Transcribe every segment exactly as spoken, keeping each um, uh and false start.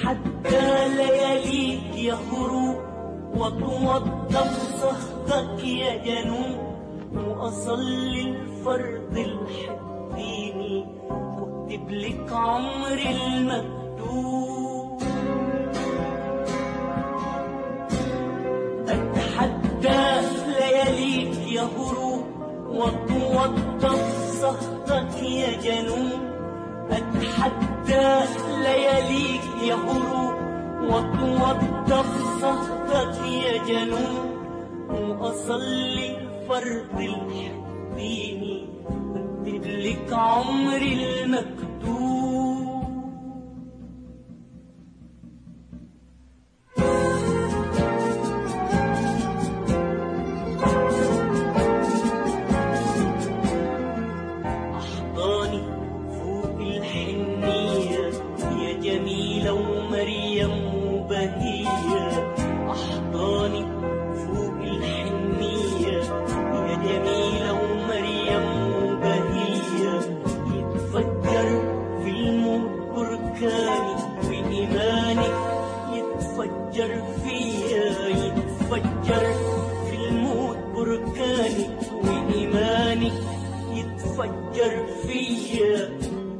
أتحدى لياليك يا هروب وأتوضى بصهدك يا جنوب وأصلي الفرض الحديني واكتب لك عمري المكتوب. أتحدى لياليك يا هروب وأتوضى بصهدك يا جنوب. أتحدى لياليك يا هروب وأتوضى بصهدك يا جنوب وأصلي الفرض الحديني واكتب لك عمري المكتوب. أحضاني فوق الحنية يا جميلة ومريم وبهية. أحضاني فوق الحنية يا جميلة ومريم وبهية. يتفجر في الموت بركاني وإيمانك يتفجر فيا. يتفجر في الموت بركاني وإيمانك يتفجر فيا.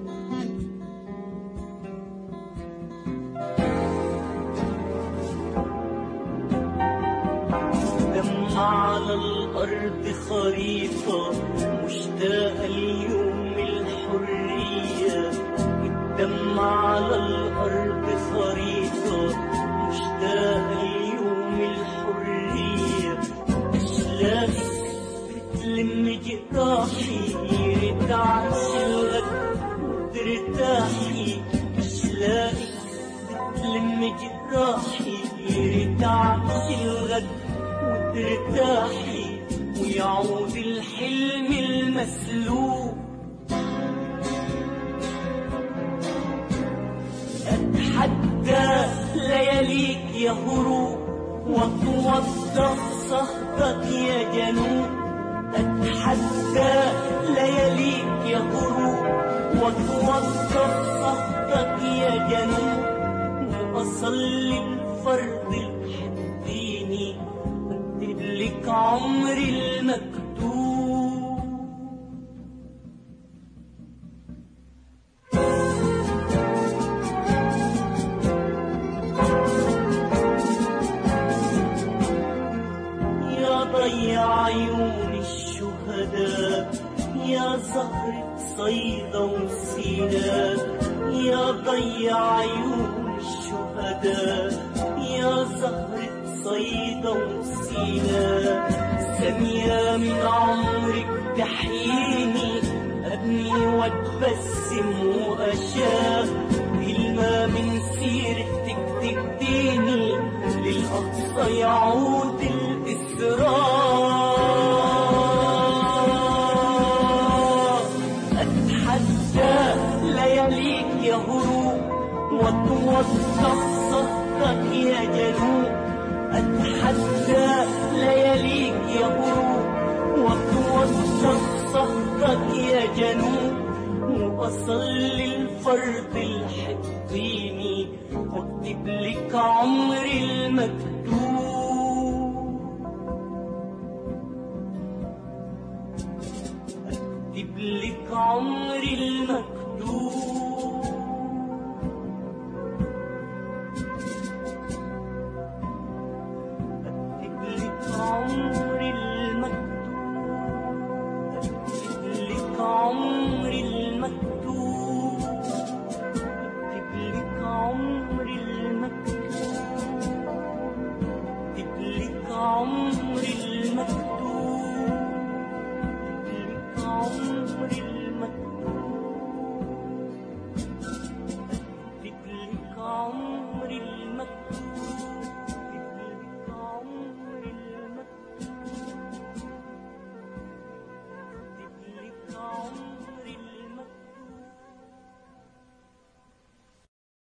على الأرض خريطة مشتاقة ليوم الحرية. الدم على الأرض خريطة مشتاقة ليوم الحرية. أشلاقك بتلم جراحي يرتعش الغد وترتاحي. أشلاقك بتلم جراحي يرتعش الغد وترتاحي ويعود الحلم المسلوب. أتحدى لياليك يا هروب وأتوضى بصهدك يا جنوب. أتحدى لياليك يا هروب وأتوضى بصهدك يا جنوب وأصلي الفرض الحديني واكتب لك عمري المكتوب. يا ضيع عيون الشهداء يا زهرة صيدا وسيناء. يا ضيع عيون الشهداء يا زهرة صيدا وسيناء. ثانية من عمرك تحييني أبني واتبسم وأشاء. كلمة من سيرتك تديني للأقصى يعود الإسراء. أتحدى لياليك يا هروب وأتوضى بصهدك يا جنوب. أتحدى لياليك يا هروب وأتوضى بصهدك يا جنوب وأصلي الفرض الحديني واكتب لك عمري المكتوب. اكتب لك عمري المكتوب. عمري المكتوب. اكتب لك عمري المكتوب. اكتب لك عمري المكتوب. اكتب لك عمري المكتوب. اكتب لك عمري المكتوب. اكتب لك عمري المكتوب. Oh